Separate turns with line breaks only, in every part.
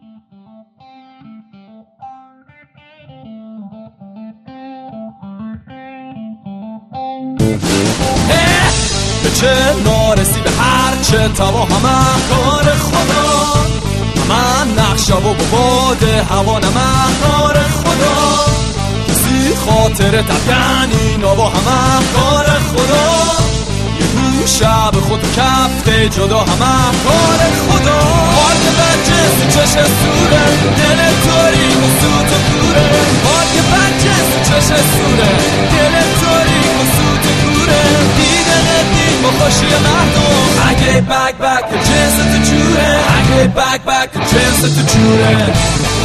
به چه نارسی به هر چه توا همه کار خدا، من نقشه و باد هوا نمه کار خدا، کسی خاطر تفکن اینا با همه کار خدا، یه رو شب خود کفته جدا همه کار خدا. پارک بچه سی چش سوره، دل تاریک و سوت و کوره، پارک بچه سی چش سوره، دل تاریک و سوت و کوره، دیدن دید با خوشی مردم، اگه بک بک جنس تو جوره، اگه بک بک جنس تو جوره.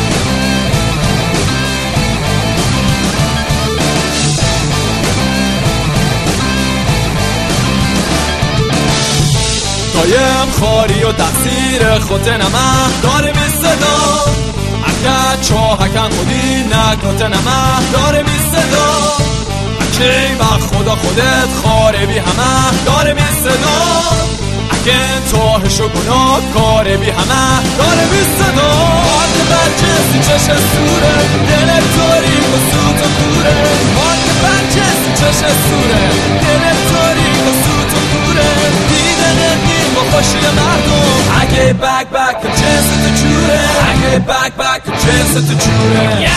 دایم خاری و تقصیر خود نمه داره می صدا، اگر چاهکن خودی نکات نمه داره می صدا، اگه با خدا خودت خاره بی همه داره می صدا، اگه تاهش و گناه کاره بی همه داره می صدا. پارک بچه سی چش سوره، دل تاریک و سوت و کوره، پارک بچه سی چش سوره، دل تاریک و سوت و کوره، دیدن دید با خوشی مردم، اگه بک بک جنس تو جوره، اگه بک بک جنس تو جوره.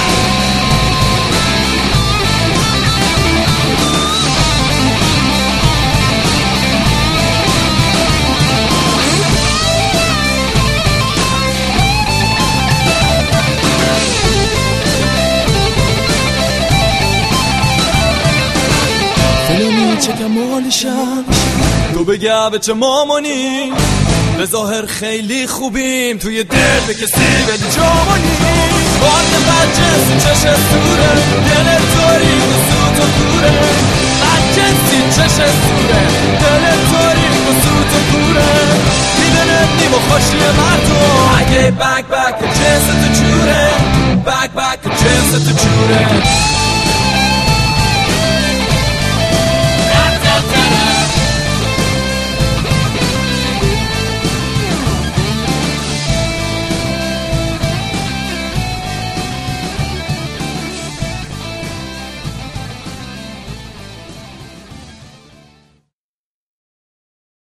چه کمالشم تو بگه به چه مامانی، به ظاهر خیلی خوبیم توی دل به کسی بدی جامانی، پارک بچه سی چش سوره، دل تاریک و سوت و کوره، بچه سی چش سوره، دل تاریک و سوت و کوره، میدونه نیم و خوشی مردم، اگه بک بک جنس تو جوره، بک بک جنس تو جوره.